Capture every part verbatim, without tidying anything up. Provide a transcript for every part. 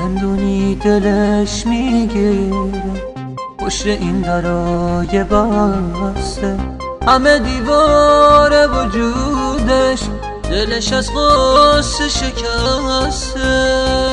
زندونی دلش میگیره، پشت این درای بسته همه دیوار وجودش، دلش از غصه شکسته.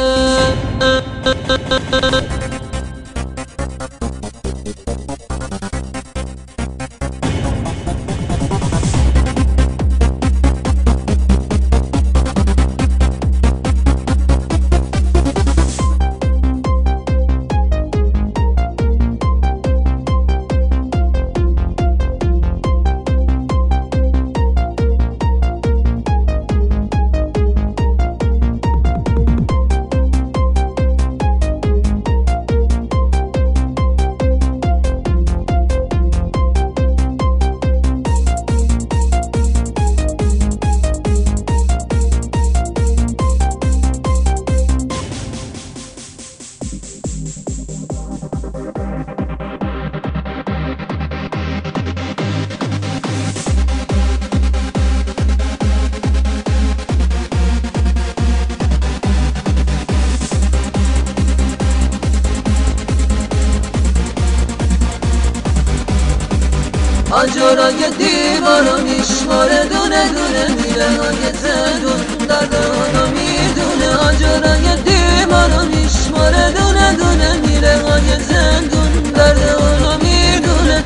آجرای دیوارو میشماره دونه دونه، میره های زندون درد اونو میدونه. آجرای دیوارو میشماره دونه دونه، میره های زندون درد اونو میدونه.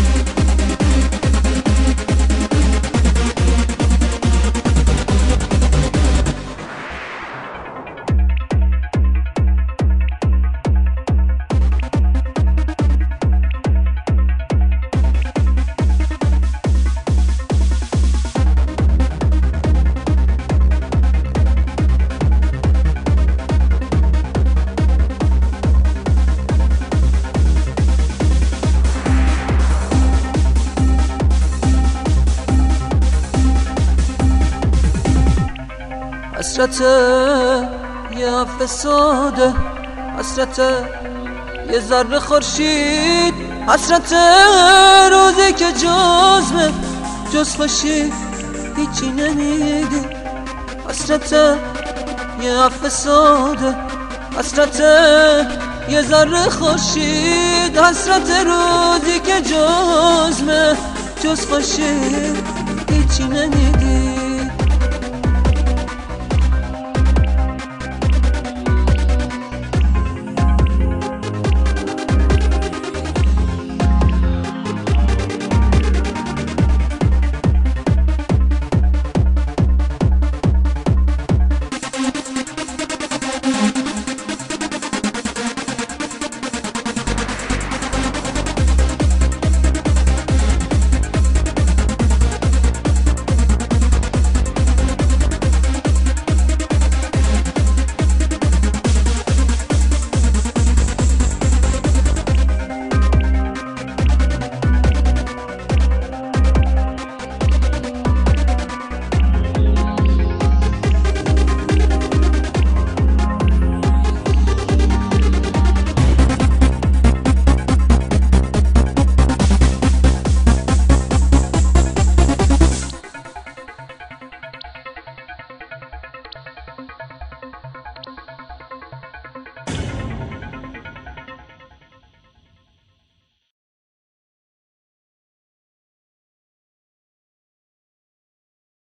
حسرت یه هفته ساده، حسرت یه ذره خورشید، حسرت روزی که جزمه جز خوشی هیچی نمیدی. حسرت یه هفته ساده، حسرت یه ذره خورشید، حسرت روزی که جزمه جز خوشی هیچی نمیدی.